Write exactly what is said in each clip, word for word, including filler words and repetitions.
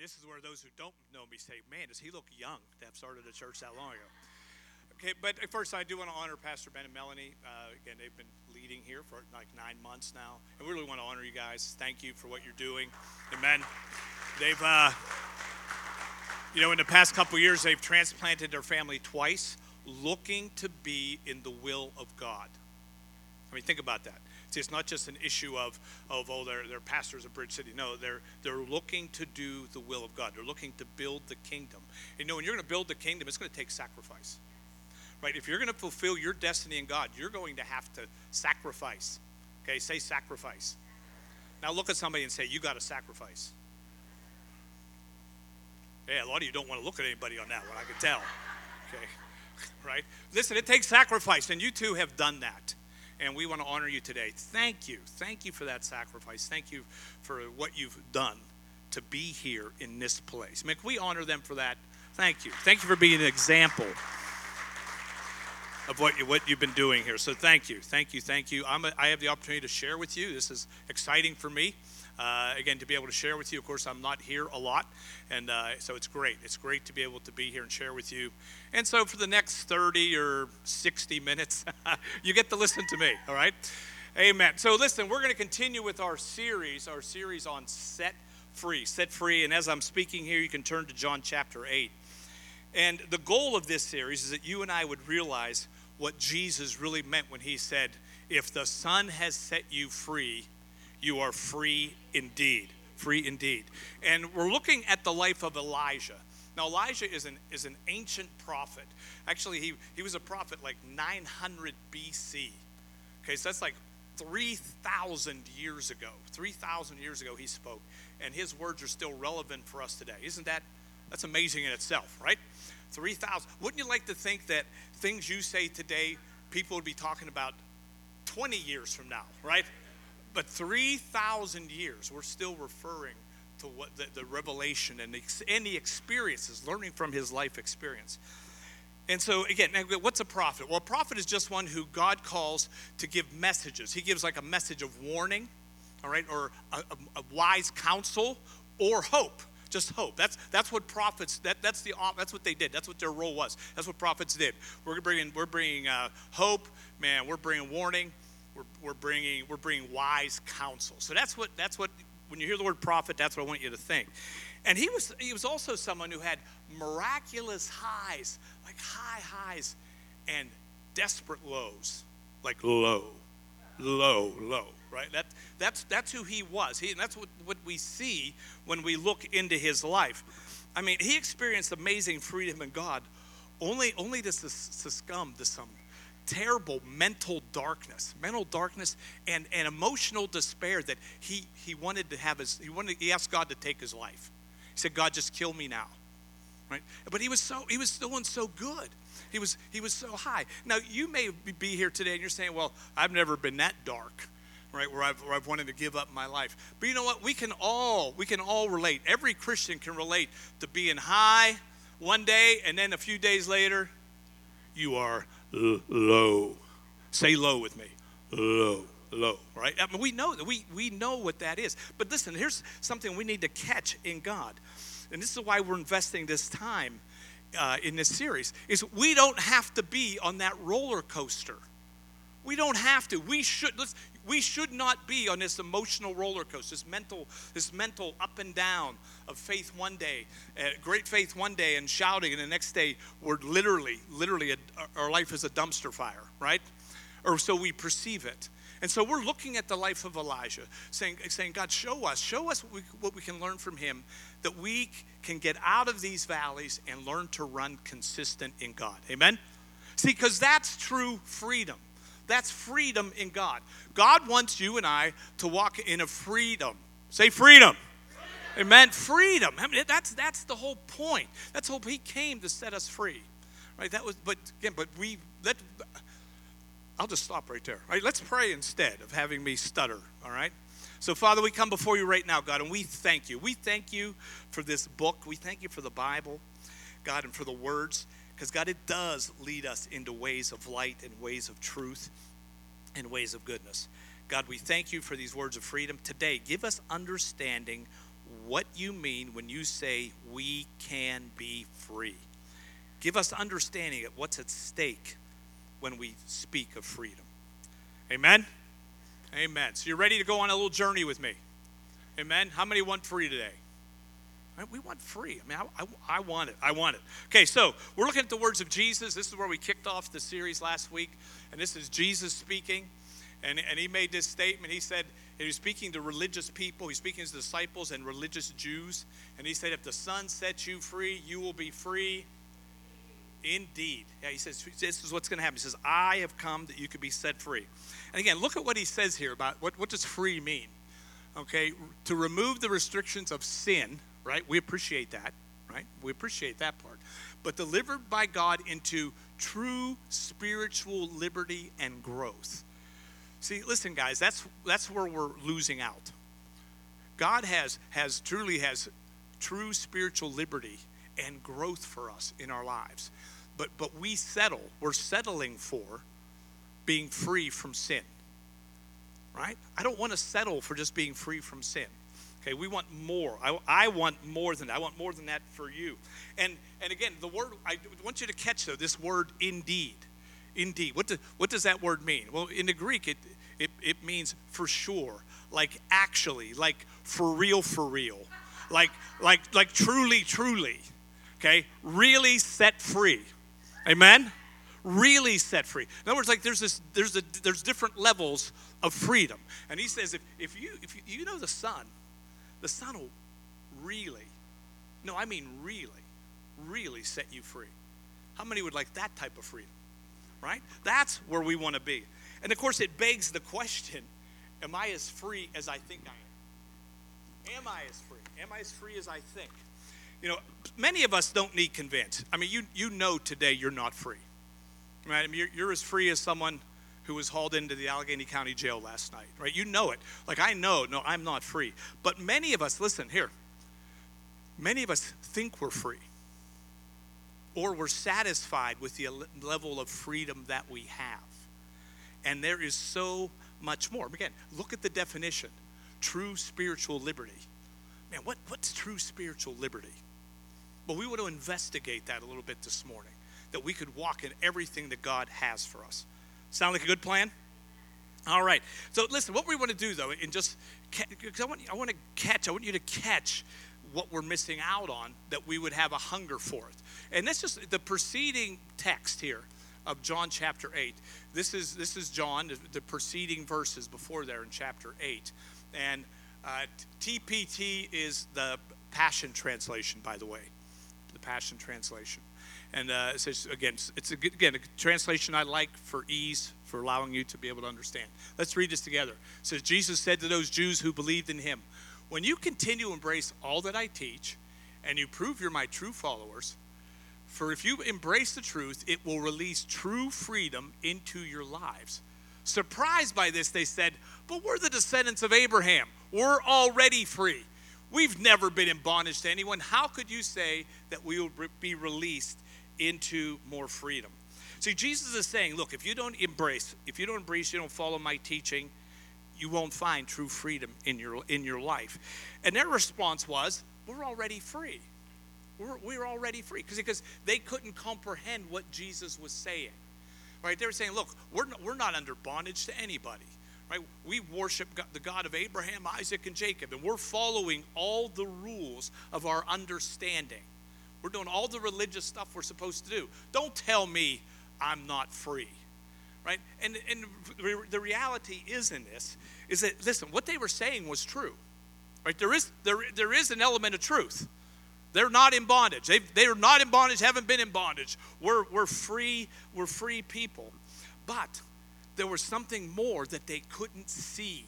this is where those who don't know me say, man, does he look young to have started a church that long ago? Okay, but first I do want to honor Pastor Ben and Melanie. Uh, again, they've been leading here for like nine months now. And we really want to honor you guys. Thank you for what you're doing. Amen. They've, uh, you know, in the past couple of years, they've transplanted their family twice, looking to be in the will of God. I mean, think about that. See, it's not just an issue of, of oh, they're, they're pastors of Bridge City. No, they're they're looking to do the will of God. They're looking to build the kingdom. You know, when you're going to build the kingdom, it's going to take sacrifice. Right? If you're going to fulfill your destiny in God, you're going to have to sacrifice. Okay, say sacrifice. Now look at somebody and say, you got to sacrifice. Yeah, a lot of you don't want to look at anybody on that one, I can tell. Okay, right? Listen, it takes sacrifice, and you two have done that. And we want to honor you today. Thank you. Thank you for that sacrifice. Thank you for what you've done to be here in this place. I mean, can we honor them for that? Thank you. Thank you for being an example of what, you, what you've been doing here. So thank you. Thank you. Thank you. I'm a, I have the opportunity to share with you. This is exciting for me. Uh, again, to be able to share with you. Of course, I'm not here a lot, and uh, so it's great. It's great to be able to be here and share with you. And so for the next thirty or sixty minutes, you get to listen to me, all right? Amen. So listen, we're going to continue with our series, our series on Set Free. Set Free, and as I'm speaking here, you can turn to John chapter eight. And the goal of this series is that you and I would realize what Jesus really meant when he said, if the Son has set you free, you are free indeed. Free indeed. And we're looking at the life of Elijah. Now, Elijah is an is an ancient prophet. Actually, he, he was a prophet like nine hundred B C. Okay, so that's like three thousand years ago. three thousand years ago he spoke. And his words are still relevant for us today. Isn't that, that's amazing in itself, right? three thousand. Wouldn't you like to think that things you say today, people would be talking about twenty years from now, right? But three thousand years, we're still referring to what the, the revelation and the, and the experiences, learning from his life experience. And so, again, what's a prophet? Well, a prophet is just one who God calls to give messages. He gives like a message of warning, all right, or a, a, a wise counsel, or hope. Just hope. That's that's what prophets. That that's the that's what they did. That's what their role was. That's what prophets did. We're bringing we're bringing uh, hope, man. We're bringing warning. We're, we're bringing we're bringing wise counsel. So that's what that's what when you hear the word prophet, that's what I want you to think. And he was he was also someone who had miraculous highs, like high highs, and desperate lows, like low, low, low. Right? That that's that's who he was. He and that's what, what we see when we look into his life. I mean, he experienced amazing freedom in God, only only to succumb to some terrible mental darkness, mental darkness, and, and emotional despair that he he wanted to have his. He wanted. He asked God to take his life. He said, "God, just kill me now." Right? But he was so he was doing so good. He was he was so high. Now you may be here today and you're saying, "Well, I've never been that dark." Right, where I've, where I've wanted to give up my life. But you know what? We can all we can all relate. Every Christian can relate to being high one day, and then a few days later, you are l- low. Say low with me. Low, low. Right? I mean, we know that we we know what that is. But listen, here's something we need to catch in God, and this is why we're investing this time uh, in this series. Is we don't have to be on that roller coaster. We don't have to. We should. Let's. We should not be on this emotional roller coaster, this mental, this mental up and down of faith one day, uh, great faith one day, and shouting, and the next day we're literally, literally, a, our life is a dumpster fire, right? Or so we perceive it. And so we're looking at the life of Elijah, saying, saying, God, show us, show us what we, what we can learn from him, that we can get out of these valleys and learn to run consistent in God. Amen? See, because that's true freedom. That's freedom in God. God wants you and I to walk in a freedom. Say freedom. Freedom. Amen. Freedom. I mean, that's that's the whole point. That's the whole. He came to set us free, right? That was. But again, but we let. I'll just stop right there. All right, let's pray instead of having me stutter. All right. So, Father, we come before you right now, God, and we thank you. We thank you for this book. We thank you for the Bible, God, and for the words. Because, God, it does lead us into ways of light and ways of truth and ways of goodness. God, we thank you for these words of freedom. Today, give us understanding what you mean when you say we can be free. Give us understanding of what's at stake when we speak of freedom. Amen? Amen. So you're ready to go on a little journey with me? Amen? How many want free today? Right? We want free. I mean, I, I, I want it. I want it. Okay, so we're looking at the words of Jesus. This is where we kicked off the series last week. And this is Jesus speaking. And, and he made this statement. He said, he was speaking to religious people. He's speaking to disciples and religious Jews. And he said, if the Son sets you free, you will be free indeed. Yeah, he says, this is what's going to happen. He says, I have come that you could be set free. And again, look at what he says here about what, what does free mean? Okay, to remove the restrictions of sin, right? We appreciate that, right? We appreciate that part. But delivered by God into true spiritual liberty and growth. See, listen, guys, that's that's where we're losing out. God has has truly has true spiritual liberty and growth for us in our lives. But but we settle, we're settling for being free from sin. Right? I don't want to settle for just being free from sin. Okay, we want more. I, I want more than that. I want more than that for you. And and again, the word, I want you to catch, though, this word indeed. Indeed. What, do, what does that word mean? Well, in the Greek, it, it, it means for sure, like actually, like for real, for real, like, like, like truly, truly, okay? Really set free. Amen? Really set free. In other words, like there's this, there's a, there's different levels of freedom. And he says, if, if you if you, you know the Son, the Son will really, no, I mean really, really set you free. How many would like that type of freedom? Right? That's where we want to be. And of course, it begs the question, am I as free as I think I am? Am I as free? Am I as free as I think? You know, many of us don't need convinced. I mean, you you know today you're not free. Right? I mean, you're, you're as free as someone who was hauled into the Allegheny County Jail last night, right? You know it. Like, I know, no, I'm not free. But many of us, listen, here, many of us think we're free. Or we're satisfied with the level of freedom that we have. And there is so much more. Again, look at the definition. True spiritual liberty. Man, what, what's true spiritual liberty? Well, we want to investigate that a little bit this morning. That we could walk in everything that God has for us. Sound like a good plan? All right. So listen, what we want to do, though, and just, because I want, I want to catch, I want you to catch what we're missing out on, that we would have a hunger for it. And that's just the preceding text here of John chapter eight. This is this is John, the, the preceding verses before there in chapter eight. And uh, T P T is the Passion Translation, by the way. The Passion Translation. And uh, it says, again, it's a, again, a translation I like for ease, for allowing you to be able to understand. Let's read this together. It says, Jesus said to those Jews who believed in him, when you continue to embrace all that I teach, and you prove you're my true followers, for if you embrace the truth, it will release true freedom into your lives. Surprised by this, they said, but we're the descendants of Abraham. We're already free. We've never been in bondage to anyone. How could you say that we will be released into more freedom? See, Jesus is saying, look, if you don't embrace, if you don't embrace, you don't follow my teaching, you won't find true freedom in your in your life. And their response was, we're already free. We're, we're already free. Because they couldn't comprehend what Jesus was saying. Right? They were saying, look, we're not, we're not under bondage to anybody. Right? We worship God, the God of Abraham, Isaac, and Jacob. And we're following all the rules of our understanding. We're doing all the religious stuff we're supposed to do. Don't tell me I'm not free. Right? And, and the reality is in this, is that, listen, what they were saying was true. Right? There is, there, there is an element of truth. They're not in bondage. They they are not in bondage, haven't been in bondage. We're, we're free, we're free people. But there was something more that they couldn't see.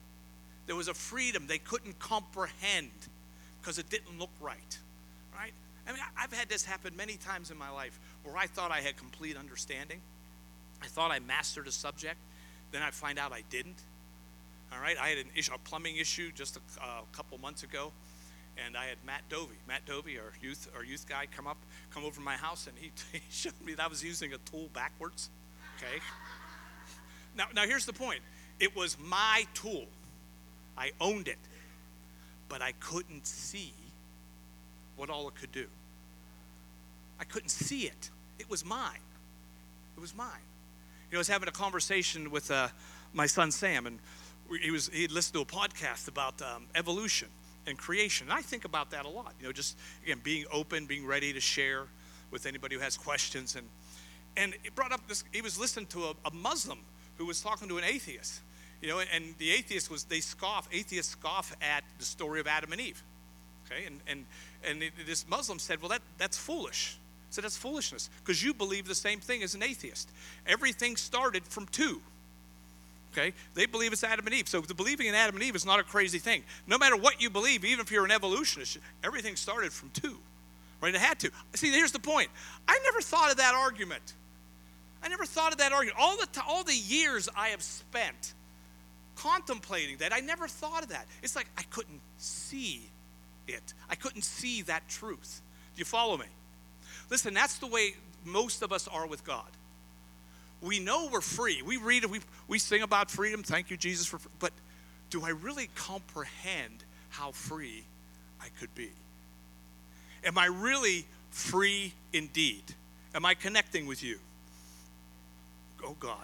There was a freedom they couldn't comprehend because it didn't look right. Right? I mean, I've had this happen many times in my life where I thought I had complete understanding. I thought I mastered a subject. Then I find out I didn't. All right? I had an issue, a plumbing issue just a uh, couple months ago. And I had Matt Dovey. Matt Dovey, our youth, our youth guy, come up, come over to my house, and he, he showed me that I was using a tool backwards. Okay. Now, now here's the point. It was my tool. I owned it. but I couldn't see what all it could do. I couldn't see it. It was mine. It was mine. You know, I was having a conversation with uh, my son Sam, and he was he had listened to a podcast about um, evolution and creation. And I think about that a lot. You know, just again being open, being ready to share with anybody who has questions. And and it brought up this. He was listening to a, a Muslim who was talking to an atheist. You know, and the atheist was they scoff. Atheists scoff at the story of Adam and Eve. Okay, and and and it, this Muslim said, well, that that's foolish. So that's foolishness, because you believe the same thing as an atheist. Everything started from two. Okay? They believe it's Adam and Eve. So the believing in Adam and Eve is not a crazy thing. No matter what you believe, even if you're an evolutionist, everything started from two. Right? It had to. See, here's the point. I never thought of that argument. I never thought of that argument. All the t- all the years I have spent contemplating that, I never thought of that. It's like I couldn't see it. I couldn't see that truth. Do you follow me? Listen, that's the way most of us are with God. We know we're free. We read it. We, we sing about freedom. Thank you, Jesus, for. But do I really comprehend how free I could be? Am I really free indeed? Am I connecting with you? Oh, God.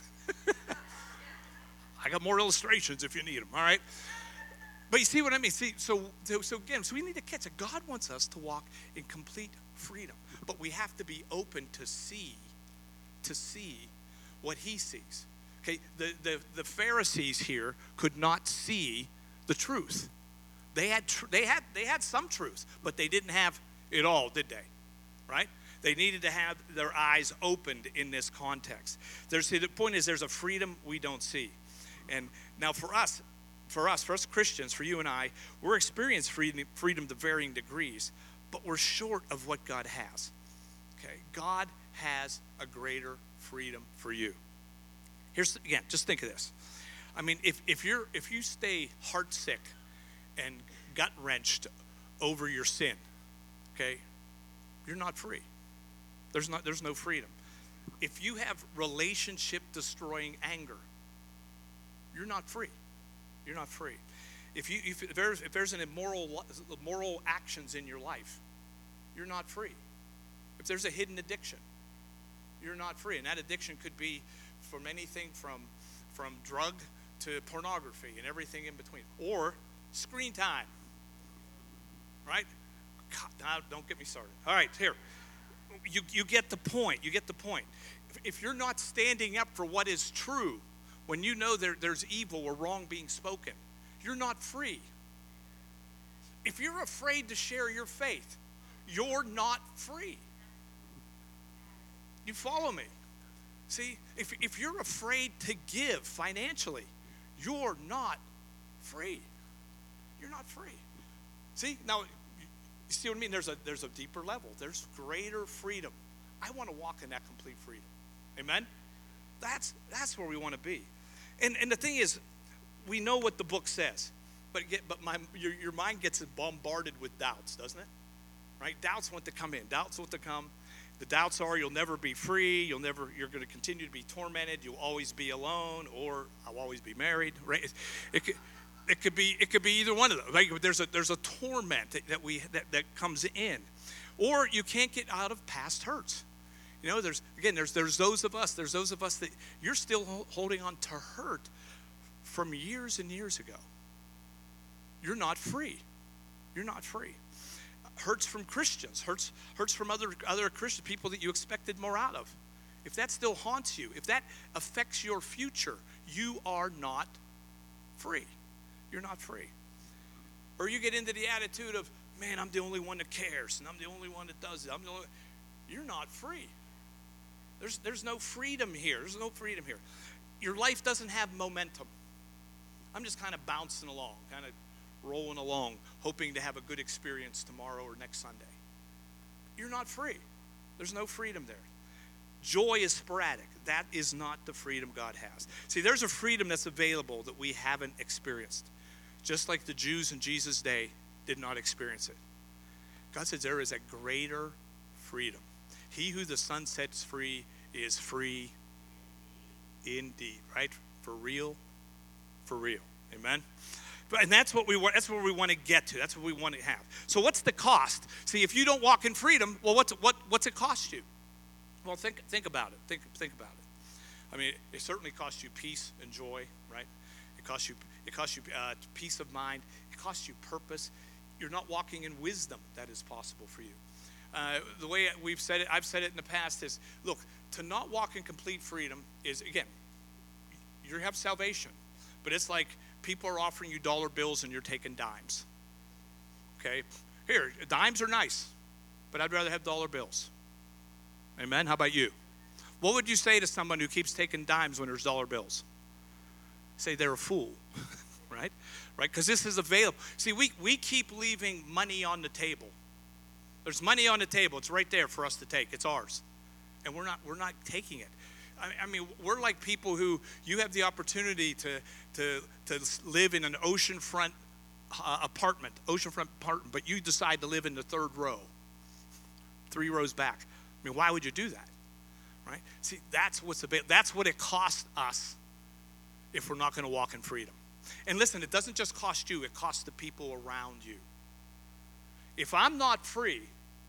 I got more illustrations if you need them, all right? But you see what I mean? See, so, so again, so we need to catch it. God wants us to walk in complete freedom. But we have to be open to see, to see what he sees. Okay, the, the, the Pharisees here could not see the truth. They had tr- they had they had some truth, but they didn't have it all, did they? Right? They needed to have their eyes opened in this context. There's see, the point is there's a freedom we don't see. And now for us, for us, for us Christians, for you and I, we're experiencing freedom, freedom to varying degrees, but we're short of what God has. Okay, God has a greater freedom for you. Here's again, just think of this. I mean, if if you're if you stay heart sick and gut wrenched over your sin, okay, you're not free. There's not there's no freedom. If you have relationship destroying anger, you're not free. You're not free. If you if there's if there's an immoral moral actions in your life, you're not free. If there's a hidden addiction, you're not free. And that addiction could be from anything from from drug to pornography and everything in between, or screen time. Right? God, now don't get me started. All right, here. You you get the point. You get the point. If, if you're not standing up for what is true, when you know there, there's evil or wrong being spoken, you're not free. If you're afraid to share your faith, you're not free. You follow me? See, if, if you're afraid to give financially, you're not free. You're not free. See, now, you see what I mean? There's a, there's a deeper level. There's greater freedom. I want to walk in that complete freedom. Amen? That's, that's where we want to be. And, and the thing is, we know what the book says, but get, but my your, your mind gets bombarded with doubts, doesn't it? Right? Doubts want to come in. Doubts want to come. The doubts are you'll never be free. You'll never. You're going to continue to be tormented. You'll always be alone, or I'll always be married. Right? It, it could. It could be. It could be either one of them. Right? There's a. There's a torment that, that we that, that comes in, or you can't get out of past hurts. You know, there's again. There's there's those of us. There's those of us that you're still holding on to hurt from years and years ago. You're not free. You're not free. Hurts from Christians, hurts hurts from other other Christian people that you expected more out of. If that still haunts you, if that affects your future, you are not free. You're not free. Or you get into the attitude of, man, I'm the only one that cares, and I'm the only one that does it. I'm the only. You're not free. There's there's no freedom here. There's no freedom here. Your life doesn't have momentum. I'm just kind of bouncing along, kind of rolling along, hoping to have a good experience tomorrow or next Sunday. You're not free. There's no freedom there. Joy is sporadic. That is not the freedom God has. See, there's a freedom that's available that we haven't experienced. Just like the Jews in Jesus' day did not experience it. God says there is a greater freedom. He who the Son sets free is free indeed, right? For real, for real. Amen? And that's what we want. That's where we want to get to. That's what we want to have. So what's the cost? See, if you don't walk in freedom, well, what's what what's it cost you? Well, think think about it. Think think about it. I mean, it certainly costs you peace and joy, right? It costs you it costs you uh, peace of mind. It costs you purpose. You're not walking in wisdom that is possible for you. Uh, the way we've said it, I've said it in the past is, look, to not walk in complete freedom is, again, you have salvation, but it's like people are offering you dollar bills and you're taking dimes. Okay? Here, dimes are nice, but I'd rather have dollar bills. Amen? How about you? What would you say to someone who keeps taking dimes when there's dollar bills? Say they're a fool, right? Right? Because this is available. See, we, we keep leaving money on the table. There's money on the table. It's right there for us to take. It's ours. And we're not we're not taking it. I, I mean, we're like people who, you have the opportunity to to to live in an oceanfront uh, apartment, oceanfront apartment, but you decide to live in the third row, three rows back. I mean, why would you do that? Right? See, that's what's available. That's what it costs us if we're not going to walk in freedom. And listen, it doesn't just cost you, it costs the people around you. If I'm not free,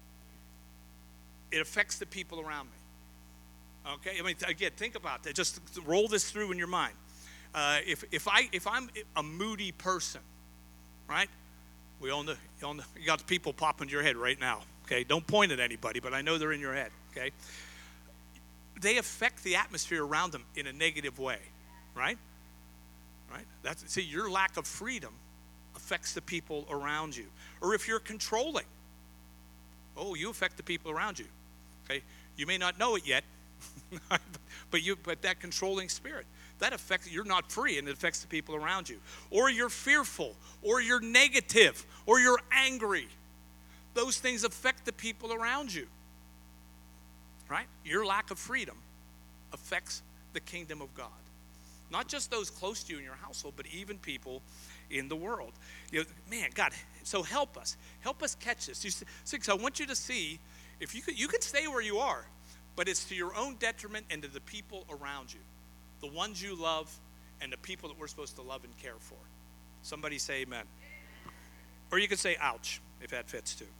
it affects the people around me. Okay? I mean, again, think about that. Just roll this through in your mind. Uh, if if I if I'm a moody person, right? We all know, you all know, you got the people popping in your head right now. Okay? Don't point at anybody, but I know they're in your head. Okay? They affect the atmosphere around them in a negative way, right? Right? That's see, your lack of freedom affects the people around you. Or if you're controlling, oh, you affect the people around you. Okay, you may not know it yet, but you but that controlling spirit that affects. You're not free, and it affects the people around you. Or you're fearful, or you're negative, or you're angry. Those things affect the people around you. Right? Your lack of freedom affects the kingdom of God. Not just those close to you in your household, but even people in the world. You know, man, God, so help us. Help us catch this. You see, so I want you to see, if you could, you can stay where you are, but it's to your own detriment and to the people around you, the ones you love and the people that we're supposed to love and care for. Somebody say amen. Amen. Or you could say ouch, if that fits too.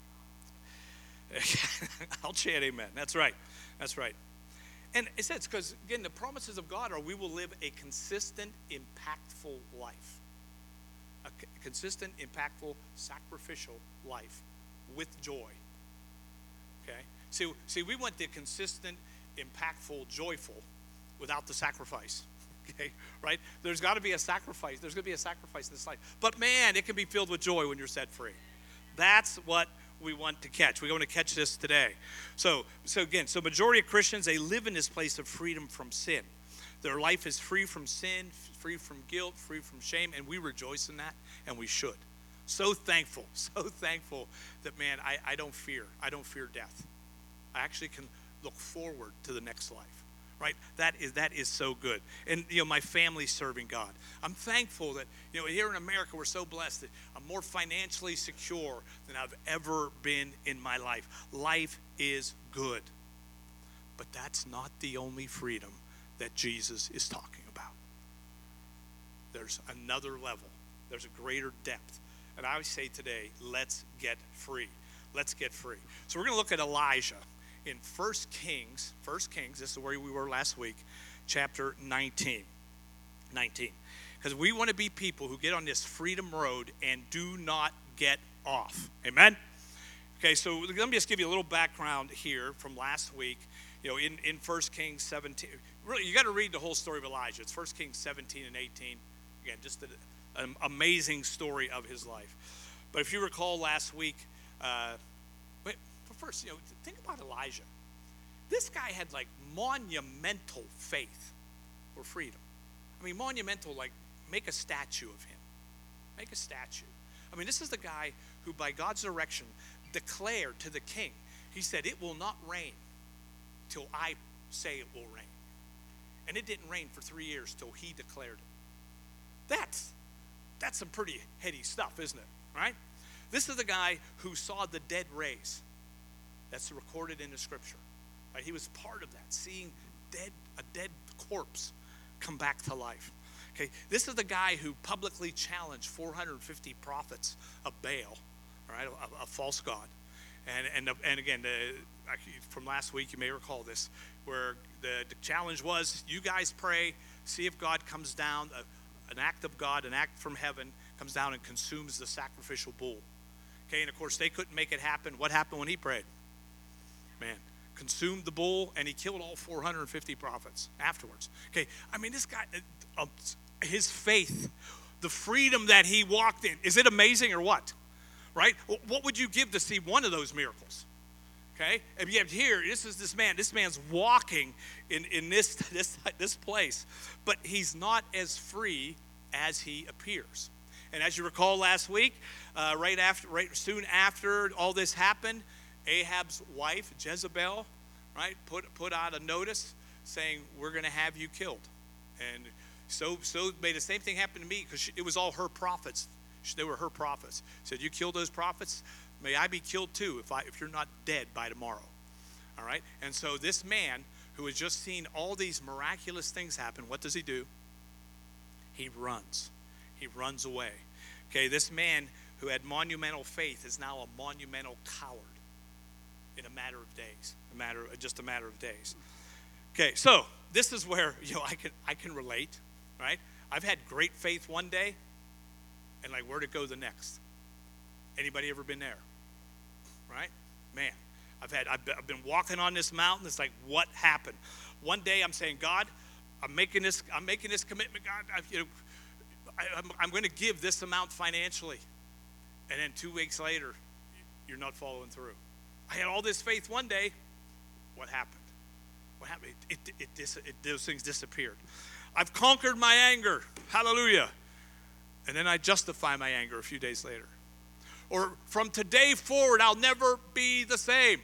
Ouch and amen. That's right. That's right. And it says, because, again, the promises of God are we will live a consistent, impactful life. A c- consistent, impactful, sacrificial life with joy. Okay? See, see, we want the consistent, impactful, joyful without the sacrifice. Okay? Right? There's got to be a sacrifice. There's going to be a sacrifice in this life. But, man, it can be filled with joy when you're set free. That's what we want to catch. We're going to catch this today. So, so again, so majority of Christians, they live in this place of freedom from sin. Their life is free from sin, free from guilt, free from shame, and we rejoice in that, and we should. So thankful, so thankful that, man, I, I don't fear. I don't fear death. I actually can look forward to the next life. Right? That is that is so good. And, you know, my family's serving God. I'm thankful that, you know, here in America, we're so blessed that I'm more financially secure than I've ever been in my life. Life is good. But that's not the only freedom that Jesus is talking about. There's another level. There's a greater depth. And I would say today, let's get free. Let's get free. So we're going to look at Elijah. In First Kings, First Kings, this is where we were last week, chapter nineteen. nineteen. Because we want to be people who get on this freedom road and do not get off. Amen? Okay, so let me just give you a little background here from last week. You know, in, in First Kings seventeen, really, you got to read the whole story of Elijah. It's First Kings seventeen and eighteen. Again, just a, an amazing story of his life. But if you recall last week, uh, wait, first, you know, think about Elijah. This guy had like monumental faith for freedom. I mean, monumental, like make a statue of him. Make a statue. I mean, this is the guy who, by God's direction, declared to the king, he said, it will not rain till I say it will rain. And it didn't rain for three years till he declared it. That's, that's some pretty heady stuff, isn't it? Right? This is the guy who saw the dead raise. That's recorded in the scripture. Right? He was part of that, seeing dead a dead corpse come back to life. Okay, this is the guy who publicly challenged four hundred fifty prophets of Baal, all right, a, a false god. And and and again, the, from last week, you may recall this, where the, the challenge was, you guys pray, see if God comes down, a, an act of God, an act from heaven, comes down and consumes the sacrificial bull. Okay, and of course, they couldn't make it happen. What happened when he prayed? Man, consumed the bull, and he killed all four hundred fifty prophets afterwards. Okay, I mean, this guy, uh, his faith, the freedom that he walked in, is it amazing or what? Right? What would you give to see one of those miracles? Okay, and yet here, this is this man. This man's walking in, in this, this, this place, but he's not as free as he appears. And as you recall last week, uh, right after, right soon after all this happened, Ahab's wife, Jezebel, right, put put out a notice saying, we're going to have you killed. And so, so may the same thing happen to me, because it was all her prophets. They were her prophets. Said, you kill those prophets, may I be killed too if I if you're not dead by tomorrow. All right? And so this man who has just seen all these miraculous things happen, what does he do? He runs. He runs away. Okay, this man who had monumental faith is now a monumental coward in a matter of days. A matter just a matter of days. Okay, so this is where, you know, I can I can relate, right? I've had great faith one day, and like, where'd it go the next? Anybody ever been there? Right? Man, I've had I've been walking on this mountain. It's like, what happened? One day I'm saying, God, I'm making this I'm making this commitment. God, I, you know, I, I'm, I'm going to give this amount financially, and then two weeks later, you're not following through. I had all this faith one day. What happened? What happened? It, it, it, dis, it those things disappeared. I've conquered my anger. Hallelujah. And then I justify my anger a few days later. Or from today forward, I'll never be the same.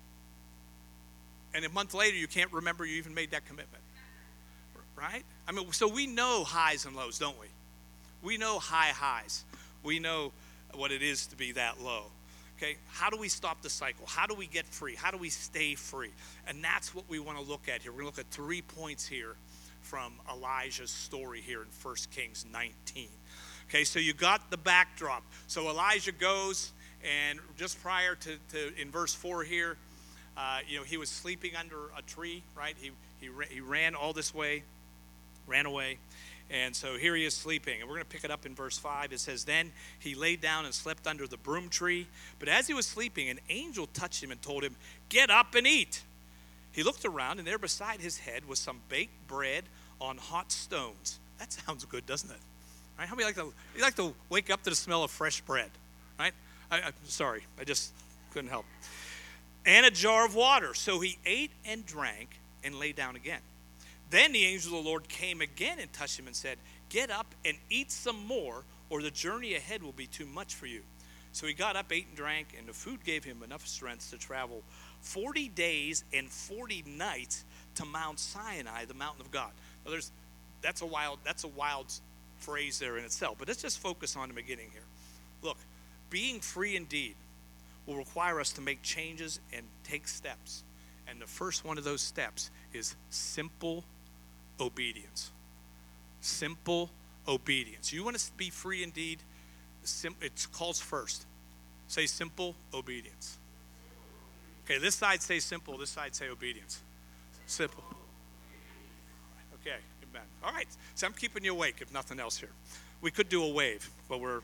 And a month later, you can't remember you even made that commitment. Right? I mean, so we know highs and lows, don't we? We know high highs. We know what it is to be that low. Okay? How do we stop the cycle? How do we get free? How do we stay free? And that's what we want to look at here. We're going to look at three points here from Elijah's story here in First Kings nineteen. Okay, so you got the backdrop. So Elijah goes, and just prior to, to in verse four here, uh, you know, he was sleeping under a tree, right? He he he ran all this way, ran away, and so here he is sleeping. And we're going to pick it up in verse five. It says, then he laid down and slept under the broom tree. But as he was sleeping, an angel touched him and told him, get up and eat. He looked around, and there beside his head was some baked bread on hot stones. That sounds good, doesn't it? Right? How many like to you like to wake up to the smell of fresh bread? Right? I, I'm sorry, I just couldn't help. And a jar of water. So he ate and drank and lay down again. Then the angel of the Lord came again and touched him and said, get up and eat some more, or the journey ahead will be too much for you. So he got up, ate and drank, and the food gave him enough strength to travel forty days and forty nights to Mount Sinai, the mountain of God. Now there's that's a wild that's a wild phrase there in itself, but let's just focus on the beginning here. Look, being free indeed will require us to make changes and take steps. And the first one of those steps is simple obedience. Simple obedience. You want to be free indeed? It calls first. Say simple obedience. Okay, this side say simple, this side say obedience. Simple. Okay, amen. All right, so I'm keeping you awake if nothing else here. We could do a wave, but we're...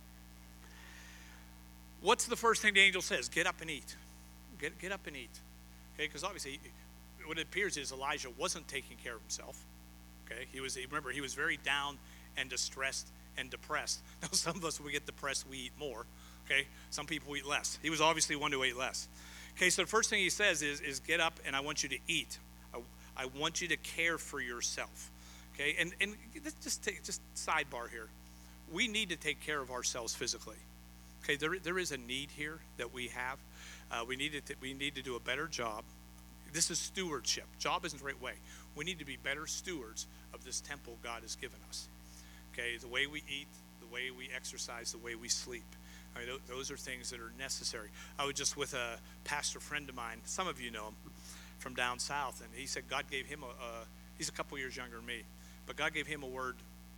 What's the first thing the angel says? Get up and eat. Get, get up and eat. Okay, because obviously what it appears is Elijah wasn't taking care of himself. Okay, he was, remember, he was very down and distressed and depressed. Now, some of us, when we get depressed, we eat more. Okay, some people eat less. He was obviously one who ate less. Okay, so the first thing he says is, is get up and I want you to eat. I, I want you to care for yourself. Okay, and, and let's just take, just sidebar here. We need to take care of ourselves physically. Okay, there, there is a need here that we have. Uh, we, need to, we need to do a better job. This is stewardship. Job isn't the right way. We need to be better stewards of this temple God has given us. Okay, the way we eat, the way we exercise, the way we sleep. I mean, those are things that are necessary. I was just with a pastor friend of mine. Some of you know him from down south, and he said God gave him a, a he's a couple years younger than me, but God gave him a word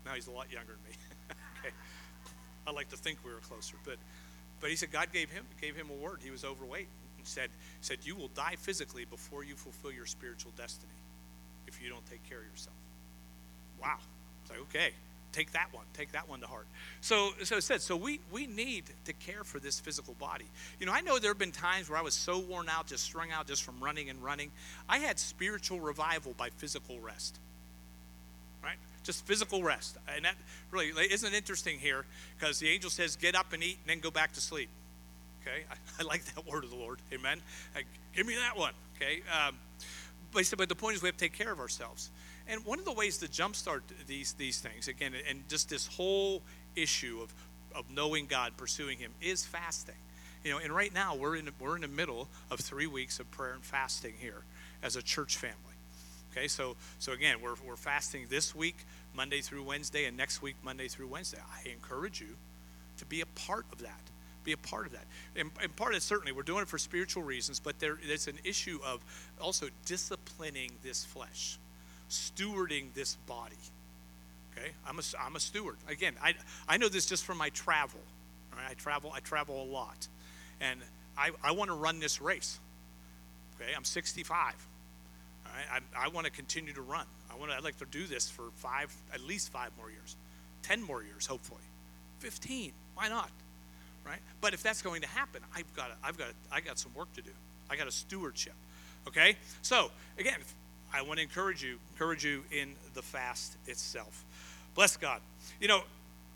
Now he's a lot younger than me. Okay. I like to think we were closer, but but he said God gave him gave him a word. He was overweight. He said said you will die physically before you fulfill your spiritual destiny if you don't take care of yourself. Wow. It's like, okay, take that one. Take that one to heart. So so it said, so we we need to care for this physical body. You know, I know there have been times where I was so worn out, just strung out just from running and running. I had spiritual revival by physical rest. Right? Just physical rest. And that really isn't interesting here, because the angel says, get up and eat and then go back to sleep. Okay? I, I like that word of the Lord. Amen? Like, give me that one. Okay? Um, but he said, but the point is we have to take care of ourselves. And one of the ways to jumpstart these these things, again, and just this whole issue of, of knowing God, pursuing him, is fasting. You know, and right now we're in we're in the middle of three weeks of prayer and fasting here as a church family. Okay, so so again, we're we're fasting this week, Monday through Wednesday, and next week, Monday through Wednesday. I encourage you to be a part of that. Be a part of that. And, and part of it, certainly, we're doing it for spiritual reasons, but there, there's an issue of also disciplining this flesh, stewarding this body. Okay, I'm a, I'm a steward. Again, I I know this just from my travel. All right? I travel I travel a lot, and I I want to run this race. Okay, I'm sixty-five. All right, I I want to continue to run. I want to I'd like to do this for five at least five more years, ten more years, hopefully, fifteen. Why not? Right? But if that's going to happen, I've got I've got I got some work to do. I got a stewardship. Okay, so again, I want to encourage you, encourage you in the fast itself. Bless God. You know,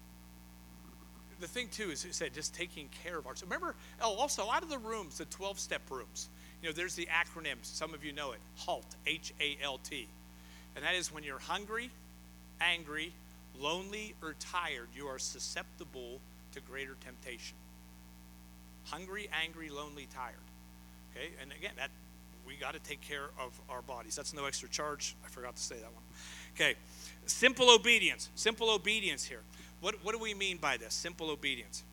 the thing too is, it said just taking care of ourselves. Remember, oh, also out of the rooms, the twelve-step rooms. You know, there's the acronym. Some of you know it. HALT, H A L T, and that is when you're hungry, angry, lonely, or tired, you are susceptible to greater temptation. Hungry, angry, lonely, tired. Okay, and again, that we got to take care of our bodies. That's no extra charge. I forgot to say that one. Okay, simple obedience. Simple obedience here. What what do we mean by this? Simple obedience.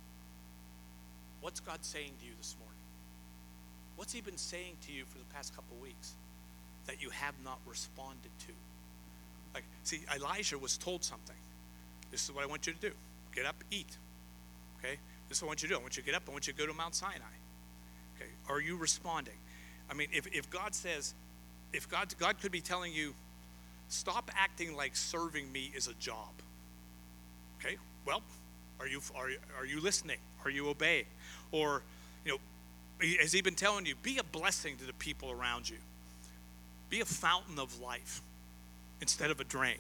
What's God saying to you this morning? What's he been saying to you for the past couple of weeks that you have not responded to? Like, see, Elijah was told something. This is what I want you to do. Get up, eat. Okay? This is what I want you to do. I want you to get up. I want you to go to Mount Sinai. Okay? Are you responding? I mean, if, if God says, if God, God could be telling you, stop acting like serving me is a job. Okay? Well, are you, are, are you listening? Are you obeying? Or, you know, has he been telling you, be a blessing to the people around you? Be a fountain of life instead of a drain.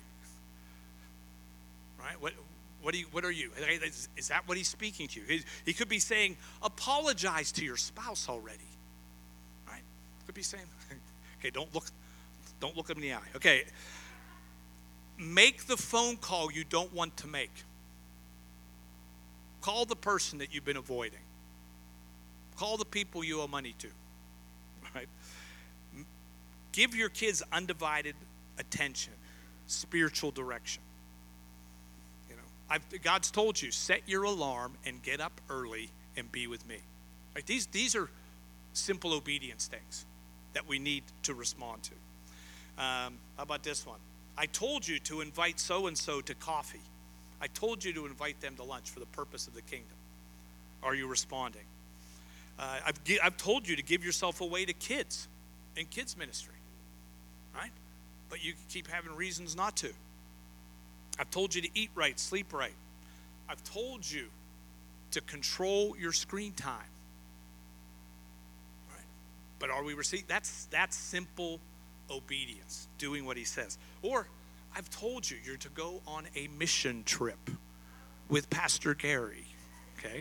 Right? What what do you, what are you? Is, is that what he's speaking to you? He, he could be saying, apologize to your spouse already. Right? Could be saying, okay, don't look don't look him in the eye. Okay. Make the phone call you don't want to make. Call the person that you've been avoiding. Call the people you owe money to. Right? Give your kids undivided attention, spiritual direction. You know, I've, God's told you, set your alarm and get up early and be with me. Right? These, these are simple obedience things that we need to respond to. Um, how about this one? I told you to invite so-and-so to coffee. I told you to invite them to lunch for the purpose of the kingdom. Are you responding? Uh, I've, I've told you to give yourself away to kids in kids ministry, right? But you keep having reasons not to. I've told you to eat right, sleep right. I've told you to control your screen time, right? But are we receiving? That's that's simple obedience, doing what he says. Or I've told you you're to go on a mission trip with Pastor Gary, okay?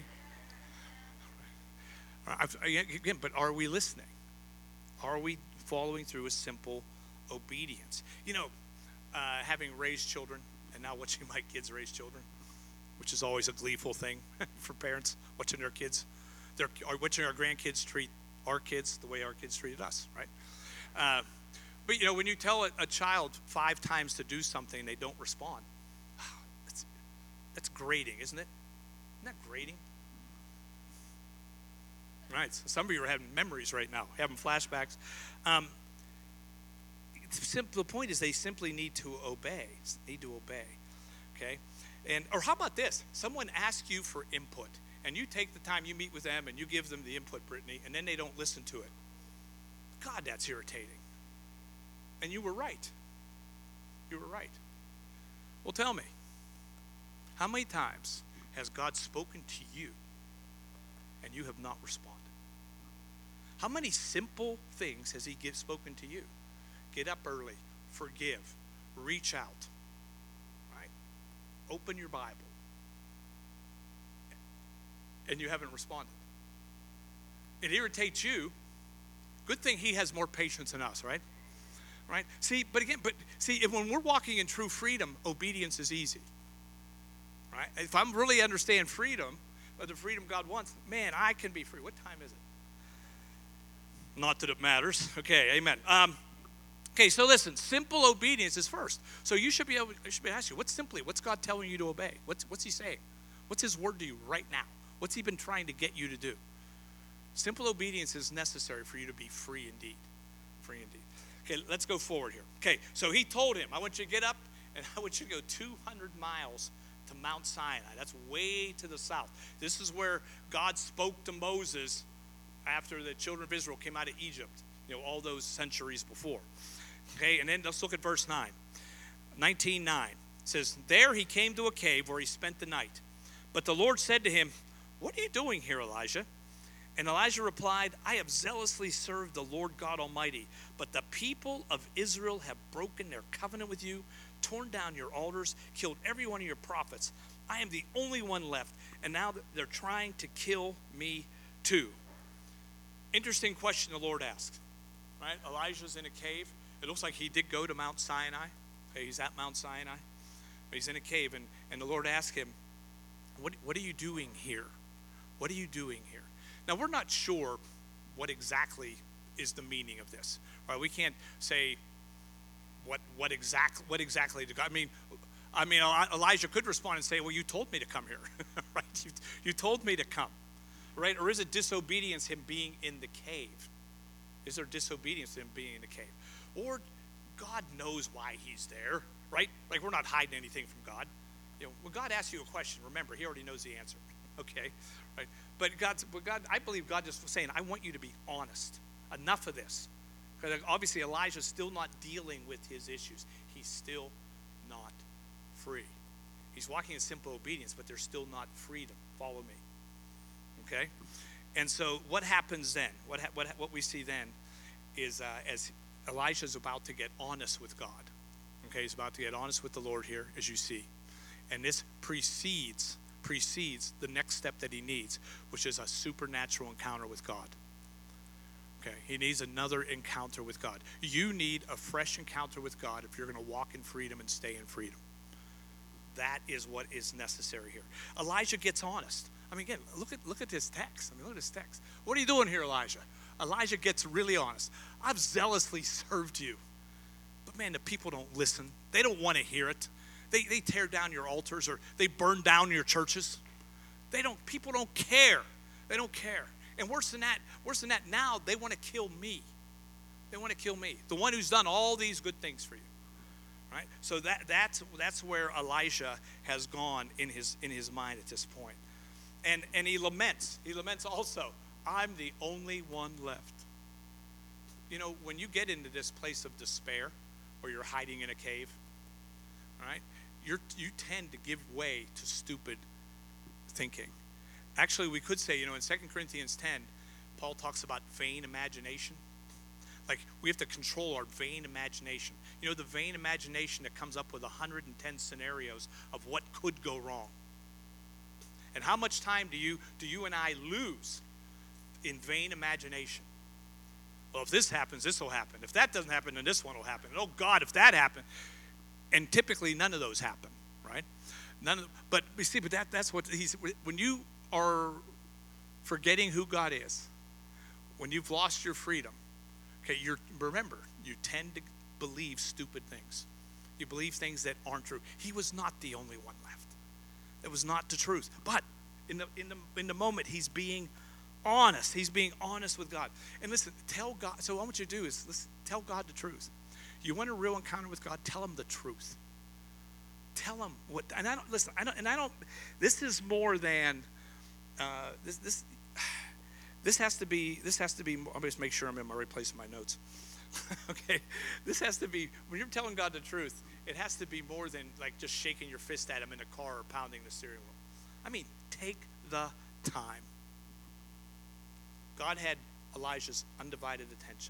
I've, again, but are we listening? Are we following through with simple obedience? You know, uh, having raised children and now watching my kids raise children, which is always a gleeful thing for parents, watching their kids, their, or watching our grandkids treat our kids the way our kids treated us, right? Uh, but, you know, when you tell a, a child five times to do something and they don't respond, that's, that's grating, isn't it? Isn't that grating? Right, so some of you are having memories right now, having flashbacks. Um, simple, the point is they simply need to obey, need to obey. okay? And or how about this? Someone asks you for input, and you take the time, you meet with them, and you give them the input, Brittany, and then they don't listen to it. God, that's irritating. And you were right. You were right. Well, tell me, how many times has God spoken to you and you have not responded? How many simple things has he give, spoken to you? Get up early, forgive, reach out, right? Open your Bible. And you haven't responded. It irritates you. Good thing he has more patience than us, right? Right? See, but again, but see, if, when we're walking in true freedom, obedience is easy. Right? If I'm really understand freedom, or the freedom God wants, man, I can be free. What time is it? Not that it matters. Okay, amen. Um, okay, so listen, simple obedience is first. So you should be able, I should be asking you, what's simply, what's God telling you to obey? What's what's he saying? What's his word to you right now? What's he been trying to get you to do? Simple obedience is necessary for you to be free indeed. Free indeed. Okay, let's go forward here. Okay, so he told him, I want you to get up and I want you to go two hundred miles to Mount Sinai. That's way to the south. This is where God spoke to Moses after the children of Israel came out of Egypt, you know, all those centuries before. Okay, and then let's look at verse nine. nineteen nine says, there he came to a cave where he spent the night. But the Lord said to him, what are you doing here, Elijah? And Elijah replied, I have zealously served the Lord God Almighty, but the people of Israel have broken their covenant with you, torn down your altars, killed every one of your prophets. I am the only one left, and now they're trying to kill me too. Interesting question the Lord asked, right? Elijah's in a cave. It looks like he did go to Mount Sinai. Okay, he's at Mount Sinai. But he's in a cave, and, and the Lord asked him, what, what are you doing here? What are you doing here? Now, we're not sure what exactly is the meaning of this. Right? We can't say what what exact what exactly did God. I mean, I mean Elijah could respond and say, "Well, you told me to come here, right? You, you told me to come, right?" Or is it disobedience him being in the cave? Is there disobedience him being in the cave? Or God knows why he's there, right? Like we're not hiding anything from God. You know, when God asks you a question, remember He already knows the answer. Okay, right? But God's, but God, I believe God is saying, I want you to be honest. Enough of this. Because obviously Elijah's still not dealing with his issues. He's still not free. He's walking in simple obedience, but there's still not freedom. Follow me. Okay? And so what happens then? What ha- what, what we see then is uh, as Elijah's about to get honest with God. Okay, he's about to get honest with the Lord here, as you see. And this precedes precedes the next step that he needs, which is a supernatural encounter with God. Okay, he needs another encounter with God. You need a fresh encounter with God if you're going to walk in freedom and stay in freedom. That is what is necessary here. Elijah gets honest. I mean, again, look at look at this text. I mean, look at this text. What are you doing here, Elijah? Elijah gets really honest. I've zealously served you. But man, the people don't listen. They don't want to hear it. They they tear down your altars or they burn down your churches. They don't, people don't care. They don't care. And worse than that, worse than that, now they want to kill me. They want to kill me. The one who's done all these good things for you. Right? So that that's that's where Elijah has gone in his in his mind at this point. And and he laments. He laments also, I'm the only one left. You know, when you get into this place of despair where you're hiding in a cave, right? You're, you tend to give way to stupid thinking. Actually, we could say, you know, in Second Corinthians ten, Paul talks about vain imagination. Like, we have to control our vain imagination. You know, the vain imagination that comes up with one hundred ten scenarios of what could go wrong. And how much time do you do you and I lose in vain imagination? Well, if this happens, this will happen. If that doesn't happen, then this one will happen. And oh, God, if that happened. And typically, none of those happen, right? None of, but you see, but that, that's what he's, when you are forgetting who God is, when you've lost your freedom, okay, you're, remember, you tend to believe stupid things. You believe things that aren't true. He was not the only one left. It was not the truth. But in the, in the, in the moment, he's being honest. He's being honest with God. And listen, tell God, so what I want you to do is listen, tell God the truth. You want a real encounter with God? Tell him the truth. Tell them what, and I don't, listen, I don't, and I don't, this is more than, uh, this, this, this has to be, this has to be, I'm going to just make sure I'm in my right place in my notes. Okay, this has to be, when you're telling God the truth, it has to be more than like just shaking your fist at him in a car or pounding the steering wheel. I mean, take the time. God had Elijah's undivided attention.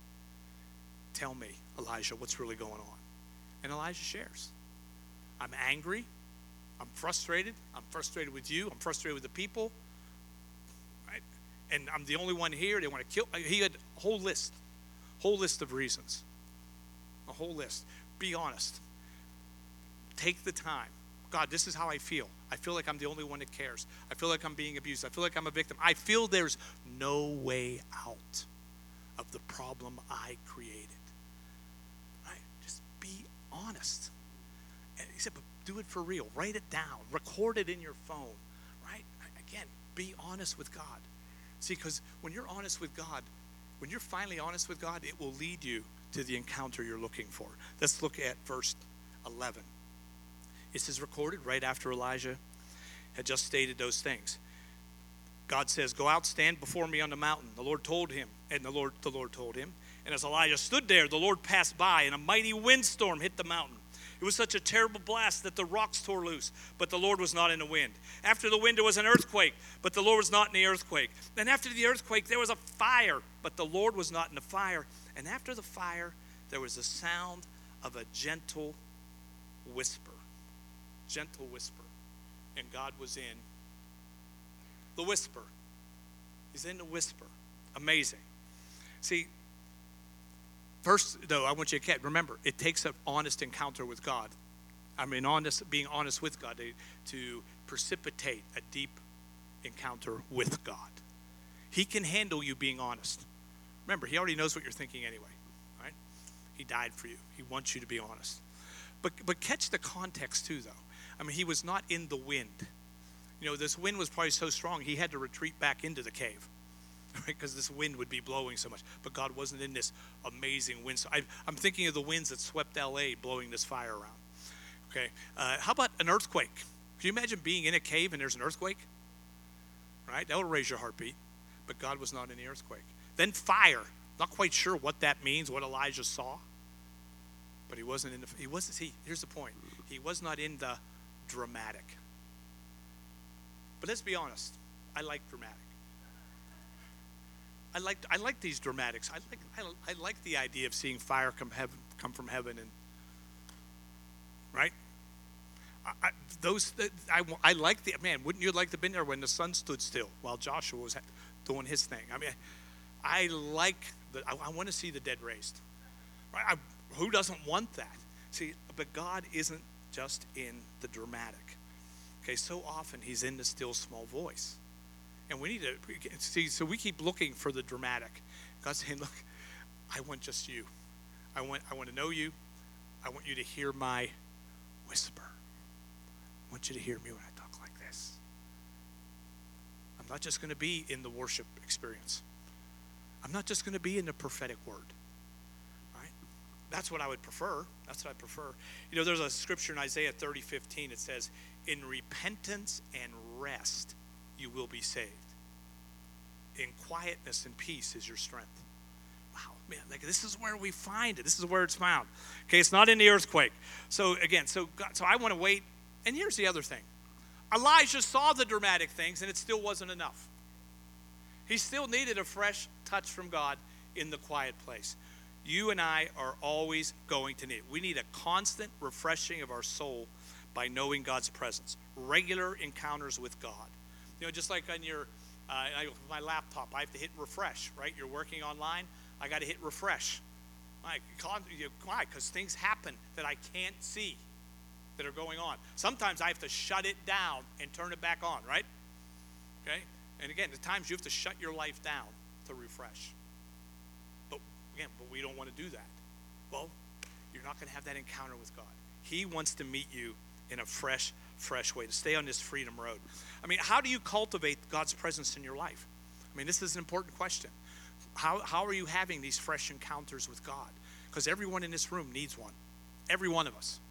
Tell me, Elijah, what's really going on? And Elijah shares. I'm angry. I'm frustrated. I'm frustrated with you. I'm frustrated with the people. Right? And I'm the only one here. They want to kill. He had a whole list. Whole list of reasons. A whole list. Be honest. Take the time. God, this is how I feel. I feel like I'm the only one that cares. I feel like I'm being abused. I feel like I'm a victim. I feel there's no way out of the problem I created. Right? Just be honest. And he said, but do it for real. Write it down. Record it in your phone. Right? Again, be honest with God. See, because when you're honest with God, when you're finally honest with God, it will lead you to the encounter you're looking for. Let's look at verse eleven. This is recorded right after Elijah had just stated those things. God says, go out, stand before me on the mountain. The Lord told him, and the Lord, the Lord told him. And as Elijah stood there, the Lord passed by, and a mighty windstorm hit the mountain. It was such a terrible blast that the rocks tore loose, but the Lord was not in the wind. After the wind, there was an earthquake, but the Lord was not in the earthquake. Then after the earthquake, there was a fire, but the Lord was not in the fire. And after the fire, there was the sound of a gentle whisper. Gentle whisper. And God was in the whisper. He's in the whisper. Amazing. See, first, though, I want you to catch, remember, it takes an honest encounter with God. I mean, honest, being honest with God to, to precipitate a deep encounter with God. He can handle you being honest. Remember, he already knows what you're thinking anyway, right? He died for you. He wants you to be honest. But but catch the context too, though. I mean, he was not in the wind. You know, this wind was probably so strong, he had to retreat back into the cave, right? Because this wind would be blowing so much. But God wasn't in this amazing wind. So I, I'm thinking of the winds that swept L A blowing this fire around. Okay, uh, how about an earthquake? Can you imagine being in a cave and there's an earthquake? Right, that would raise your heartbeat. But God was not in the earthquake. Then fire. Not quite sure what that means, what Elijah saw. But he wasn't in the, he wasn't, see, here's the point. He was not in the dramatic. But let's be honest. I like dramatic. I like, I like these dramatics. I like, I, I like the idea of seeing fire come heaven, come from heaven, and right? I, I, those, I, I like the, man, wouldn't you like to have been there when the sun stood still while Joshua was doing his thing? I mean, I like, the, I, I want to see the dead raised. Right? I, who doesn't want that? See, but God isn't just in the dramatic. Okay, so often he's in the still small voice. And we need to, see, so we keep looking for the dramatic. God's saying, look, I want just you. I want, I want to know you. I want you to hear my whisper. I want you to hear me when I talk like this. I'm not just going to be in the worship experience. I'm not just going to be in the prophetic word. Right? That's what I would prefer. That's what I prefer. You know, there's a scripture in Isaiah thirty fifteen. It says, in repentance and rest you will be saved. In quietness and peace is your strength. Wow, man, like this is where we find it. This is where it's found. Okay, it's not in the earthquake. So again, so God, so I want to wait. And here's the other thing. Elijah saw the dramatic things and it still wasn't enough. He still needed a fresh touch from God in the quiet place. You and I are always going to need it. We need a constant refreshing of our soul by knowing God's presence. Regular encounters with God. You know, just like on your, uh, I, my laptop, I have to hit refresh, right? You're working online, I got to hit refresh. Why? Because things happen that I can't see that are going on. Sometimes I have to shut it down and turn it back on, right? Okay? And again, at times you have to shut your life down to refresh. But again, but we don't want to do that. Well, you're not going to have that encounter with God. He wants to meet you in a fresh, fresh way, to stay on this freedom road. I mean, how do you cultivate God's presence in your life? I mean, this is an important question. How, how are you having these fresh encounters with God? Because everyone in this room needs one. Every one of us.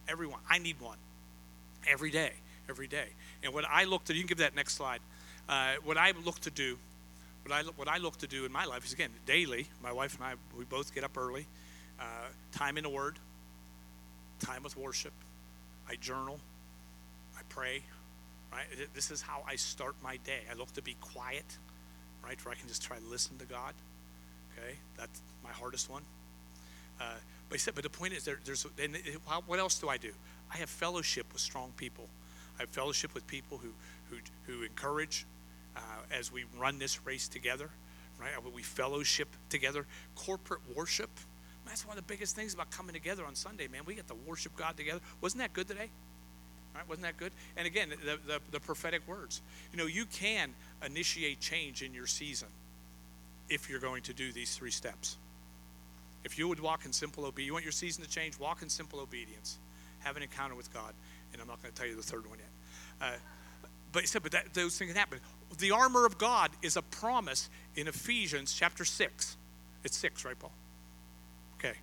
Everyone. I need one. Every day. Every day. And what I look to, you can give that next slide. Uh, what I look to do, what I, what I look to do in my life is, again, daily, my wife and I, we both get up early, uh, time in the Word, time with worship. I journal. I pray. Right? This is how I start my day. I look to be quiet, right, where I can just try to listen to God. Okay? That's my hardest one. Uh, but he said, but the point is, there, there's, and it, what else do I do? I have fellowship with strong people. I have fellowship with people who who, who encourage uh, as we run this race together, right? We fellowship together. Corporate worship. That's one of the biggest things about coming together on Sunday, man. We get to worship God together. Wasn't that good today? All right, wasn't that good? And again, the, the, the prophetic words. You know, you can initiate change in your season if you're going to do these three steps. If you would walk in simple obedience, you want your season to change, walk in simple obedience. Have an encounter with God. And I'm not going to tell you the third one yet. Uh, but he said, but that, those things can happen. The armor of God is a promise in Ephesians chapter six. It's six, right, Paul? Okay.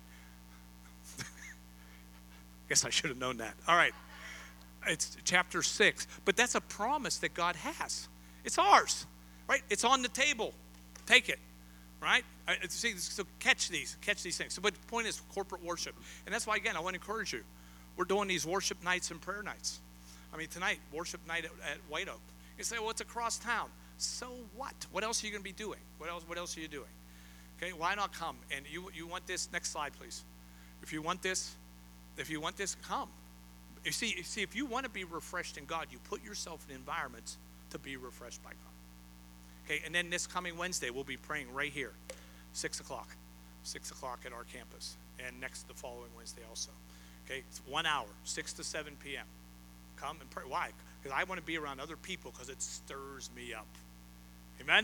Guess I should have known that. All right. It's chapter six. But that's a promise that God has. It's ours, right? It's on the table. Take it, right? I, see, so catch these, catch these things. So, but the point is corporate worship. And that's why, again, I want to encourage you. We're doing these worship nights and prayer nights. I mean, tonight, worship night at, at White Oak. You say, well, it's across town. So what? What else are you going to be doing? What else, what else are you doing? Okay, why not come? And you, you want this? Next slide, please. If you want this, if you want this, come. You see, you see, if you want to be refreshed in God, you put yourself in environments to be refreshed by God. Okay, and then this coming Wednesday, we'll be praying right here, six o'clock. six o'clock at our campus. And next, the following Wednesday also. Okay, it's one hour, six to seven p.m. Come and pray. Why? Because I want to be around other people because it stirs me up. Amen?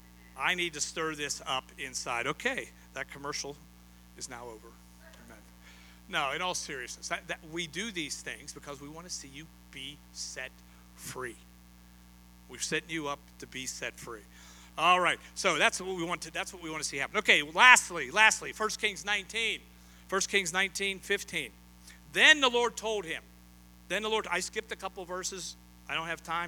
I need to stir this up inside. Okay, that commercial is now over. Amen. No, in all seriousness, that, that we do these things because we want to see you be set free. We've set you up to be set free. All right, so that's what we want to. That's what we want to see happen. Okay, lastly, lastly, First Kings nineteen, First Kings nineteen, fifteen. Then the Lord told him. Then the Lord. I skipped a couple verses. I don't have time.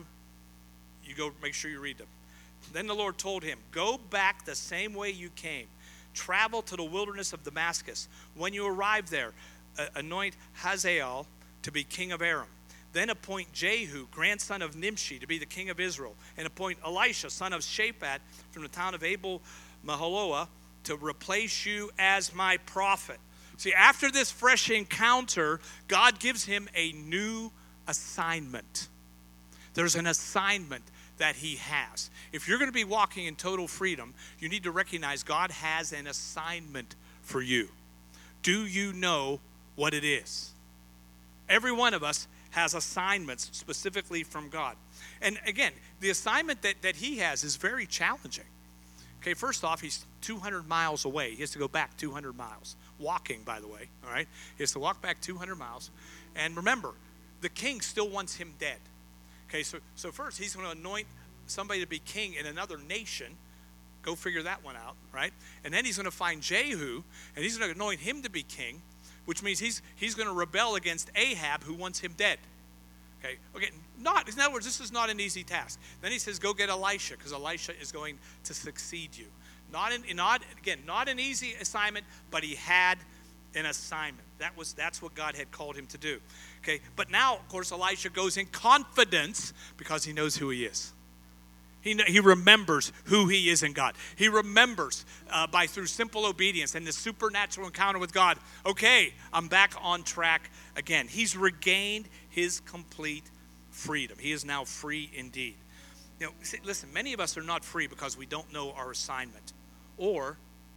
You go make sure you read them. Then the Lord told him, go back the same way you came. Travel to the wilderness of Damascus. When you arrive there, uh, anoint Hazael to be king of Aram. Then appoint Jehu, grandson of Nimshi, to be the king of Israel. And appoint Elisha, son of Shaphat, from the town of Abel-Mahaloah, to replace you as my prophet. See, after this fresh encounter, God gives him a new assignment. There's an assignment that he has. If you're going to be walking in total freedom, you need to recognize God has an assignment for you. Do you know what it is? Every one of us has assignments specifically from God. And again, the assignment that, that he has is very challenging. Okay, first off, he's two hundred miles away. He has to go back two hundred miles. Walking, by the way, all right? He has to walk back two hundred miles. And remember, the king still wants him dead. Okay, so, so first he's going to anoint somebody to be king in another nation. Go figure that one out, right? And then he's going to find Jehu, and he's going to anoint him to be king, which means he's he's going to rebel against Ahab, who wants him dead. Okay, okay. Not in other words, this is not an easy task. Then he says, go get Elisha, because Elisha is going to succeed you. Not in not again, not an easy assignment, but he had an assignment. That was that's what God had called him to do. Okay, but now, of course, Elisha goes in confidence because he knows who he is. He, he remembers who he is in God. He remembers uh, by through simple obedience and the supernatural encounter with God. Okay, I'm back on track again. He's regained his complete freedom. He is now free indeed. You know, see, listen, many of us are not free because we don't know our assignment, or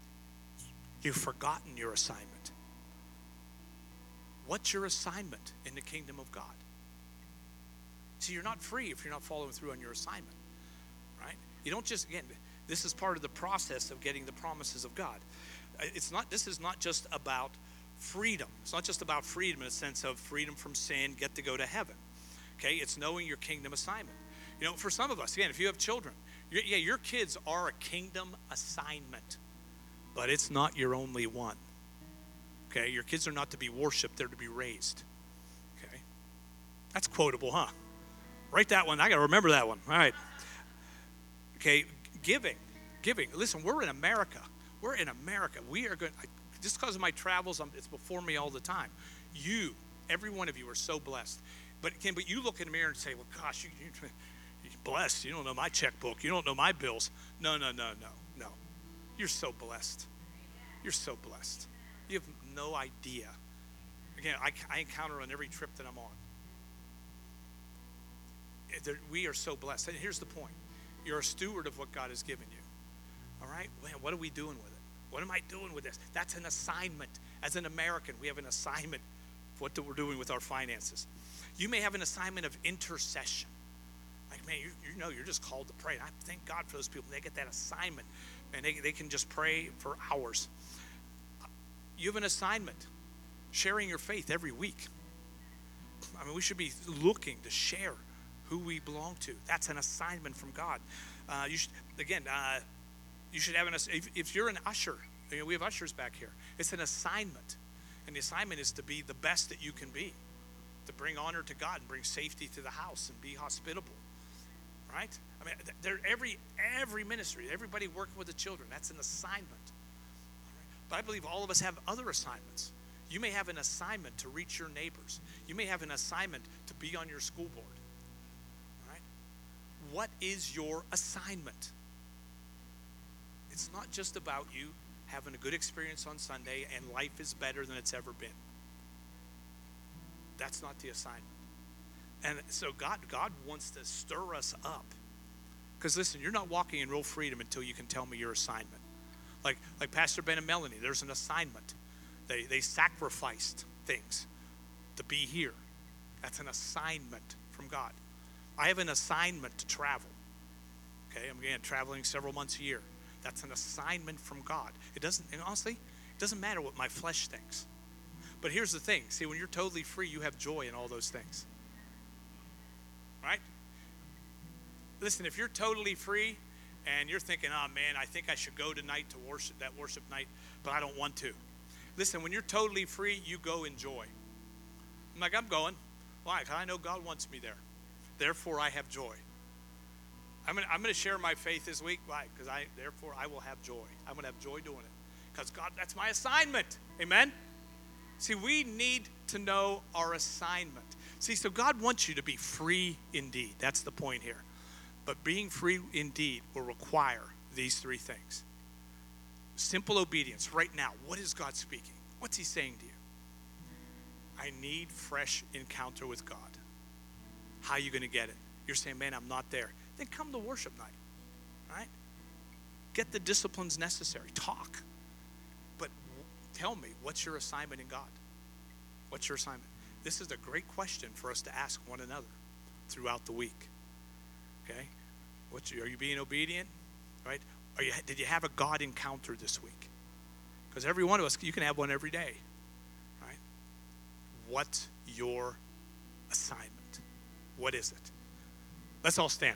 you've forgotten your assignment. What's your assignment in the kingdom of God? See, you're not free if you're not following through on your assignment. Right? You don't just, again, this is part of the process of getting the promises of God. It's not, this is not just about freedom. It's not just about freedom in a sense of freedom from sin, get to go to heaven. Okay? It's knowing your kingdom assignment. You know, for some of us, again, if you have children, yeah, your kids are a kingdom assignment, but it's not your only one. Okay? Your kids are not to be worshiped, they're to be raised. That's quotable, huh? Write that one. I got to remember that one. All right. Okay, giving. Giving. Listen, we're in America. We're in America. We are going, just because of my travels, I'm, it's before me all the time. You, every one of you are so blessed. But again, but you look in the mirror and say, well, gosh, you, you, you're blessed. You don't know my checkbook. You don't know my bills. No, no, no, no, no. You're so blessed. You're so blessed. You have no idea. Again, I, I encounter on every trip that I'm on. We are so blessed. And here's the point. You're a steward of what God has given you. All right? Man, what are we doing with it? What am I doing with this? That's an assignment. As an American, we have an assignment for what we're doing with our finances. You may have an assignment of intercession. Like, man, you, you know, you're just called to pray. And I thank God for those people. They get that assignment. And they, they can just pray for hours. You have an assignment. Sharing your faith every week. I mean, we should be looking to share who we belong to. That's an assignment from God. Uh, you should, again, uh, you should have an, if, if you're an usher, you know, we have ushers back here. It's an assignment. And the assignment is to be the best that you can be. To bring honor to God and bring safety to the house and be hospitable. Right? I mean, there, every, every ministry, everybody working with the children, that's an assignment. But I believe all of us have other assignments. You may have an assignment to reach your neighbors. You may have an assignment to be on your school board. Right? What is your assignment? It's not just about you having a good experience on Sunday and life is better than it's ever been. That's not the assignment. And so God, God wants to stir us up. Because listen, you're not walking in real freedom until you can tell me your assignment. Like, like Pastor Ben and Melanie, there's an assignment. They, they sacrificed things to be here. That's an assignment from God. I have an assignment to travel. Okay, I'm again traveling several months a year. That's an assignment from God. It doesn't, and honestly, it doesn't matter what my flesh thinks. But here's the thing. See, when you're totally free, you have joy in all those things. Right? Listen, if you're totally free and you're thinking, oh man, I think I should go tonight to worship, that worship night, but I don't want to. Listen, when you're totally free, you go in joy. I'm like, I'm going. Why? Because I know God wants me there. Therefore, I have joy. I'm going I'm to share my faith this week. Why? Because I, therefore, I will have joy. I'm going to have joy doing it. Because God, that's my assignment. Amen? See, we need to know our assignment. See, so God wants you to be free indeed. That's the point here. But being free indeed will require these three things. Simple obedience. Right now, what is God speaking? What's he saying to you? I need fresh encounter with God. How are you going to get it? You're saying, man, I'm not there. Then come to worship night. Right? Get the disciplines necessary. Talk. But tell me, what's your assignment in God? What's your assignment? This is a great question for us to ask one another throughout the week. Okay? What's, are you being obedient? Right? Are you, did you have a God encounter this week? Because every one of us, you can have one every day. Right? What's your assignment? What is it? Let's all stand.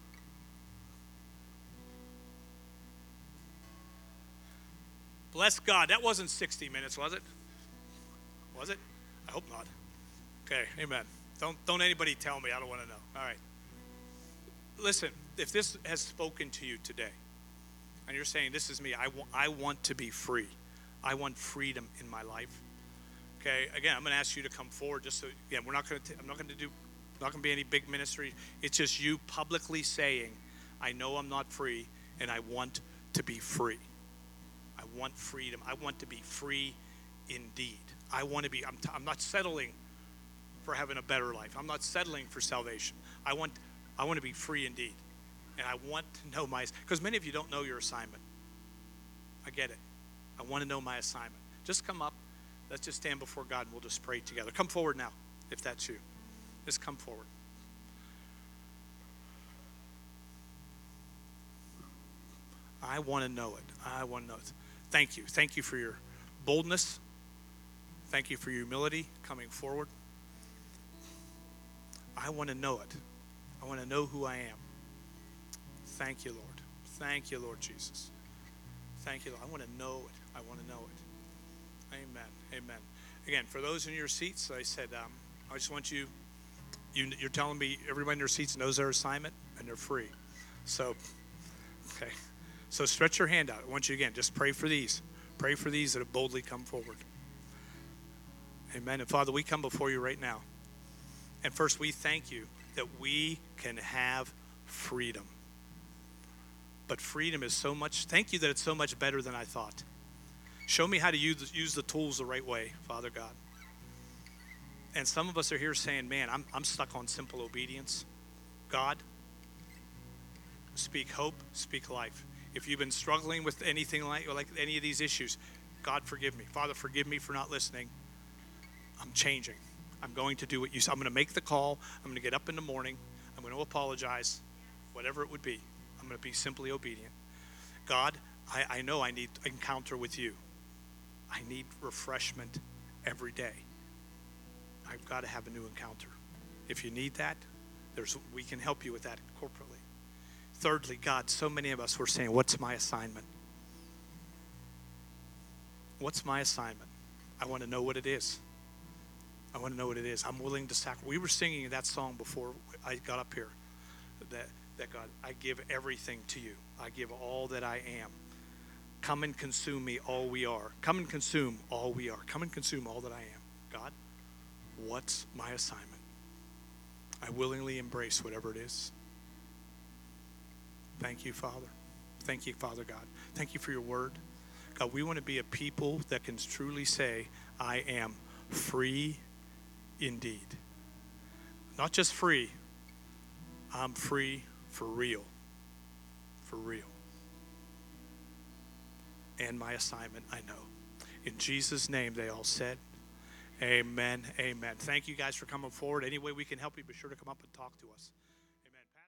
Bless God. That wasn't sixty minutes, was it? Was it? I hope not. Okay, amen. Don't, don't anybody tell me. I don't want to know. All right. Listen, if this has spoken to you today, and you're saying, this is me, I, w- I want to be free. I want freedom in my life. Okay, again, I'm going to ask you to come forward just so, again, we're not going to, I'm not going to do, not going to be any big ministry. It's just you publicly saying, I know I'm not free, and I want to be free. I want freedom. I want to be free indeed. I want to be, I'm, t- I'm not settling for having a better life. I'm not settling for salvation. I want, I want to be free indeed. And I want to know my, because many of you don't know your assignment. I get it. I want to know my assignment. Just come up. Let's just stand before God and we'll just pray together. Come forward now, if that's you. Just come forward. I want to know it. I want to know it. Thank you. Thank you for your boldness. Thank you for your humility coming forward. I want to know it. I want to know who I am. Thank you, Lord. Thank you, Lord Jesus. Thank you, Lord. I want to know it. I want to know it. Amen. Amen. Again, for those in your seats, I said, um, I just want you You, you're telling me everybody in their seats knows their assignment and they're free. So, okay. So stretch your hand out. I want you again, just pray for these. Pray for these that have boldly come forward. Amen. And Father, we come before you right now. And first, we thank you that we can have freedom. But freedom is so much, thank you that it's so much better than I thought. Show me how to use, use the tools the right way, Father God. And some of us are here saying, man, I'm, I'm stuck on simple obedience. God, speak hope, speak life. If you've been struggling with anything like, like any of these issues, God, forgive me. Father, forgive me for not listening. I'm changing. I'm going to do what you said. I'm going to make the call. I'm going to get up in the morning. I'm going to apologize, whatever it would be. I'm going to be simply obedient. God, I, I know I need encounter with you. I need refreshment every day. I've got to have a new encounter. If you need that, there's we can help you with that corporately. Thirdly, God, so many of us were saying, what's my assignment? What's my assignment? I want to know what it is. I want to know what it is. I'm willing to sacrifice. We were singing that song before I got up here. That, that God, I give everything to you. I give all that I am. Come and consume me, all we are. Come and consume all we are. Come and consume all that I am. God, what's my assignment? I willingly embrace whatever it is. Thank you, Father. Thank you, Father God. Thank you for your word. God, we want to be a people that can truly say, I am free indeed. Not just free, I'm free for real. For real. And my assignment, I know. In Jesus' name, they all said, amen, amen. Thank you guys for coming forward. Any way we can help you, be sure to come up and talk to us.